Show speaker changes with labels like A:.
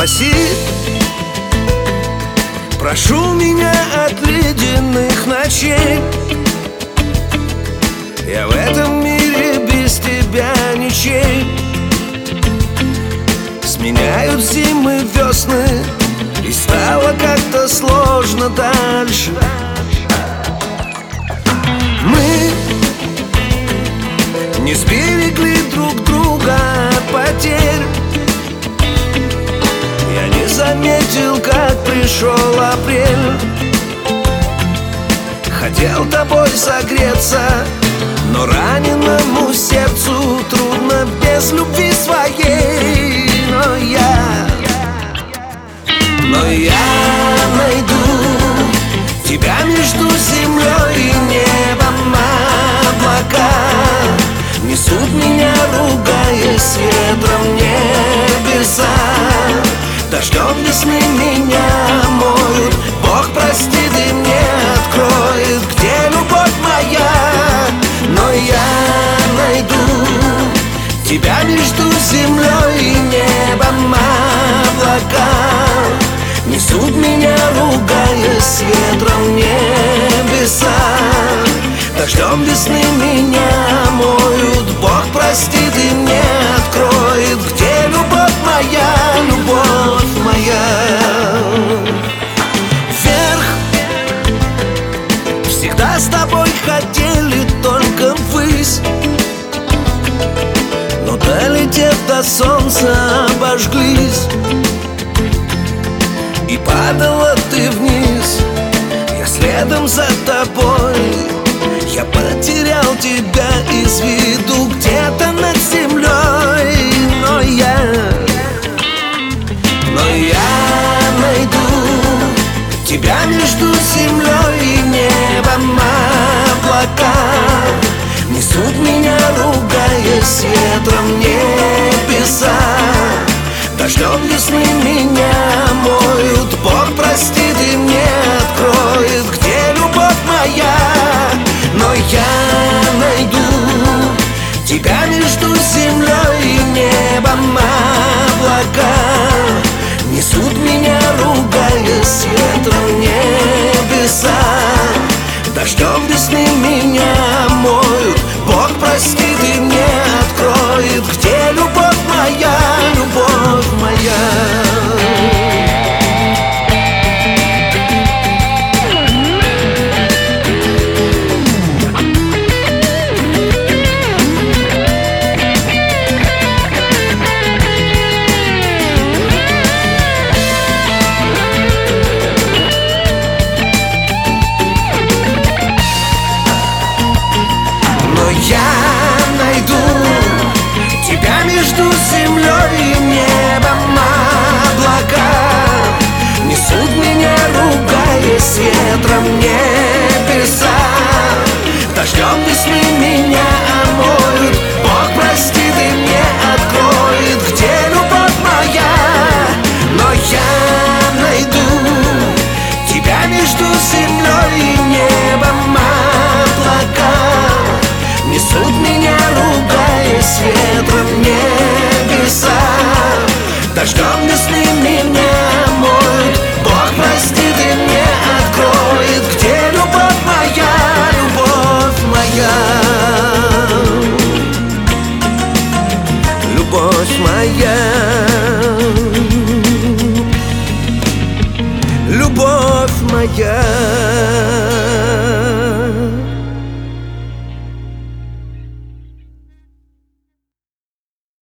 A: спаси. Прошу меня от ледяных ночей. Я в этом мире без тебя ничей. Сменяют зимы весны, и стало как-то сложно дальше. Мы не сберегли друг друга от потерь. Я не заметил, как пришел апрель. Хотел тобой согреться, но раненому сердцу трудно без любви своей. Но я найду тебя между землей и небом. Облака несут меня, ругаясь ветром, небеса. Дождем весны меня моют. Бог простит и мне откроет, где любовь моя. Но я найду тебя между землей и небом. Облака несут меня, ругаясь ветром, небеса. Дождем весны меня моют. Бог простит и мне откроет, где любовь моя, любовь моя. Вверх всегда с тобой хотели только ввысь, но долетев до солнца обожглись. И падала ты вниз, я следом за тобой. Я потерял тебя из виду где-то над землей. Но я найду тебя между землей и небом. Облака несут меня, ругаясь ветром, небеса. Дождем весны меня моют. Бог простит и мне откроет, где любовь моя. Но я найду тебя между землей и небом. Облака несут меня, ругаясь ветром, небеса. Дождем весны меня моют. Бог простит и мне откроет, где любовь моя, любовь моя. Я найду тебя между землей и небом. Облака несут меня, ругаясь ветром, небеса. Дождем весны меня омоют. Бог простит и мне откроет, где любовь моя. Но я найду тебя между землей и небом. Облака несут меня, ругаясь ветром, небеса. Дождем весны меня моют. Бог простит и мне откроет, где любовь моя, любовь моя. Любовь моя, любовь моя.